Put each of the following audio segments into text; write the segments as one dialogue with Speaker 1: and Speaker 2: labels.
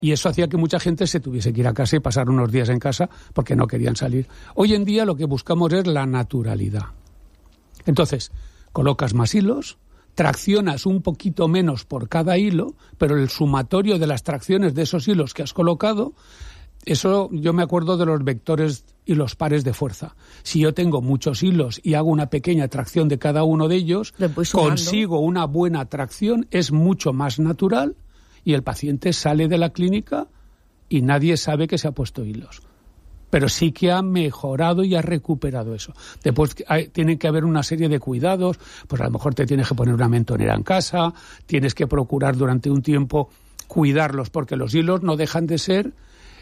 Speaker 1: Y eso hacía que mucha gente se tuviese que ir a casa y pasar unos días en casa porque no querían salir. Hoy en día lo que buscamos es la naturalidad. Entonces, colocas más hilos, traccionas un poquito menos por cada hilo, pero el sumatorio de las tracciones de esos hilos que has colocado, eso yo me acuerdo de los vectores y los pares de fuerza. Si yo tengo muchos hilos y hago una pequeña tracción de cada uno de ellos, consigo una buena tracción, es mucho más natural y el paciente sale de la clínica y nadie sabe que se ha puesto hilos. Pero sí que ha mejorado y ha recuperado eso. Después tiene que haber una serie de cuidados, pues a lo mejor te tienes que poner una mentonera en casa, tienes que procurar durante un tiempo cuidarlos, porque los hilos no dejan de ser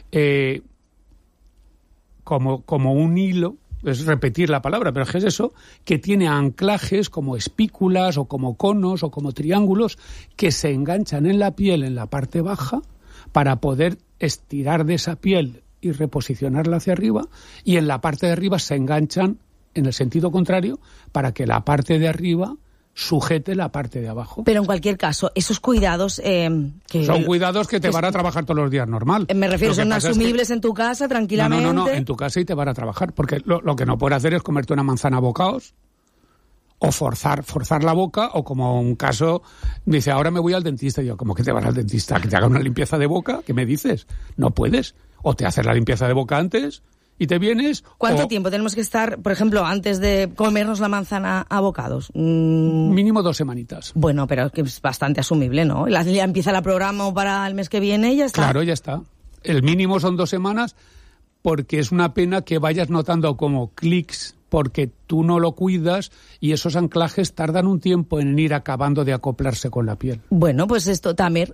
Speaker 1: como un hilo, es repetir la palabra, pero es eso, que tiene anclajes como espículas o como conos o como triángulos que se enganchan en la piel en la parte baja para poder estirar de esa piel y reposicionarla hacia arriba, y en la parte de arriba se enganchan en el sentido contrario para que la parte de arriba sujete la parte de abajo.
Speaker 2: Pero en cualquier caso, esos cuidados
Speaker 1: son cuidados que te van a trabajar todos los días normal.
Speaker 2: Me refiero, son asumibles en tu casa tranquilamente.
Speaker 1: No, en tu casa y te van a trabajar, porque lo que no puedes hacer es comerte una manzana a bocados o forzar la boca, o como un caso, dice, ahora me voy al dentista. Y yo, ¿cómo que te vas al dentista? ¿Que te haga una limpieza de boca? ¿Qué me dices? No puedes. O te haces la limpieza de boca antes y te vienes...
Speaker 2: ¿Cuánto tiempo tenemos que estar, por ejemplo, antes de comernos la manzana a bocados?
Speaker 1: Mínimo 2 semanitas.
Speaker 2: Bueno, pero que es bastante asumible, ¿no? Ya empieza la programa para el mes que viene y ya está.
Speaker 1: Claro, ya está. El mínimo son 2 semanas, porque es una pena que vayas notando como clics, porque tú no lo cuidas y esos anclajes tardan un tiempo en ir acabando de acoplarse con la piel.
Speaker 2: Bueno, pues esto también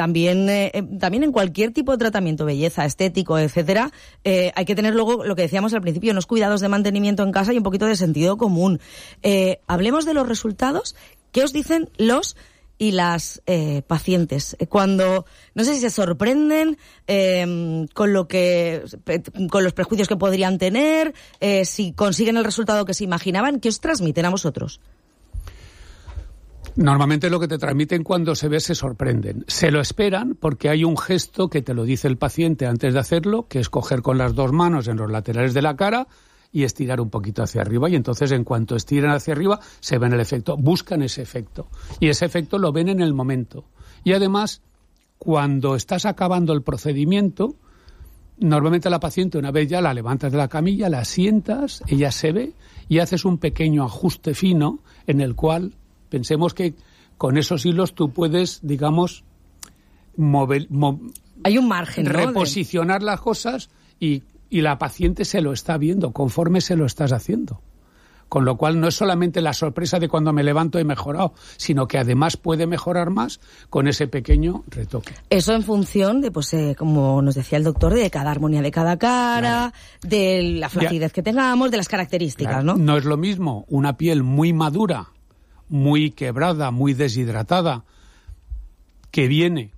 Speaker 2: en cualquier tipo de tratamiento, belleza, estético, etcétera, hay que tener luego lo que decíamos al principio, unos cuidados de mantenimiento en casa y un poquito de sentido común. Hablemos de los resultados. ¿Qué os dicen los y las pacientes cuando, no sé si se sorprenden con los prejuicios que podrían tener, si consiguen el resultado que se imaginaban? ¿Qué os transmiten a vosotros?
Speaker 1: Normalmente lo que te transmiten cuando se ve, se sorprenden. Se lo esperan porque hay un gesto que te lo dice el paciente antes de hacerlo, que es coger con las 2 manos en los laterales de la cara y estirar un poquito hacia arriba, y entonces en cuanto estiran hacia arriba se ven el efecto, buscan ese efecto, y ese efecto lo ven en el momento. Y además, cuando estás acabando el procedimiento, normalmente la paciente, una vez ya la levantas de la camilla, la sientas, ella se ve y haces un pequeño ajuste fino en el cual pensemos que con esos hilos tú puedes, digamos,
Speaker 2: hay un margen, ¿no?
Speaker 1: Reposicionar las cosas y la paciente se lo está viendo conforme se lo estás haciendo. Con lo cual no es solamente la sorpresa de cuando me levanto he mejorado, sino que además puede mejorar más con ese pequeño retoque.
Speaker 2: Eso en función de, pues como nos decía el doctor, de cada armonía de cada cara, claro, de la flacidez que tengamos, de las características, claro, ¿no?
Speaker 1: No es lo mismo una piel muy madura, muy quebrada, muy deshidratada, que viene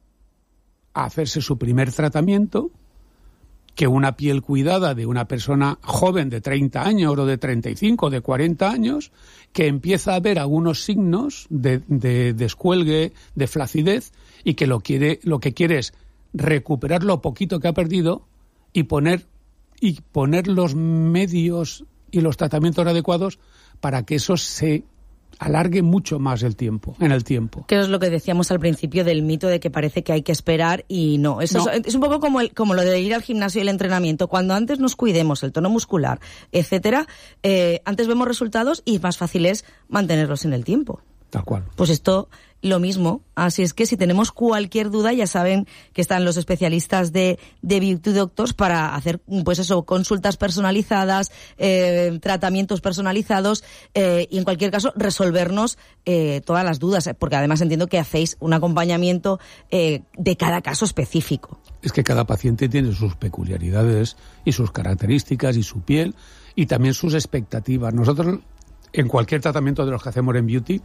Speaker 1: a hacerse su primer tratamiento, que una piel cuidada de una persona joven de 30 años o de 35 de 40 años que empieza a ver algunos signos de descuelgue, de flacidez, y que lo que quiere es recuperar lo poquito que ha perdido y poner los medios y los tratamientos adecuados para que eso se alargue mucho más en el tiempo.
Speaker 2: Que es lo que decíamos al principio del mito de que parece que hay que esperar y no. Es un poco como lo de ir al gimnasio y el entrenamiento. Cuando antes nos cuidemos el tono muscular, etcétera, antes vemos resultados y más fácil es mantenerlos en el tiempo.
Speaker 1: Tal cual.
Speaker 2: Pues esto, lo mismo. Así es que si tenemos cualquier duda, ya saben que están los especialistas de Beauty Doctors para hacer, pues eso, consultas personalizadas, tratamientos personalizados, y en cualquier caso resolvernos todas las dudas, porque además entiendo que hacéis un acompañamiento de cada caso específico.
Speaker 1: Es que cada paciente tiene sus peculiaridades y sus características y su piel y también sus expectativas. Nosotros, en cualquier tratamiento de los que hacemos en Beauty,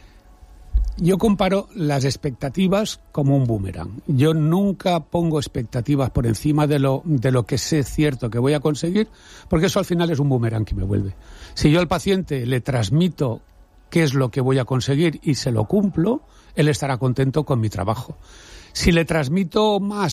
Speaker 1: yo comparo las expectativas como un boomerang. Yo nunca pongo expectativas por encima de lo que sé cierto que voy a conseguir, porque eso al final es un boomerang que me vuelve. Si yo al paciente le transmito qué es lo que voy a conseguir y se lo cumplo, él estará contento con mi trabajo. Si le transmito más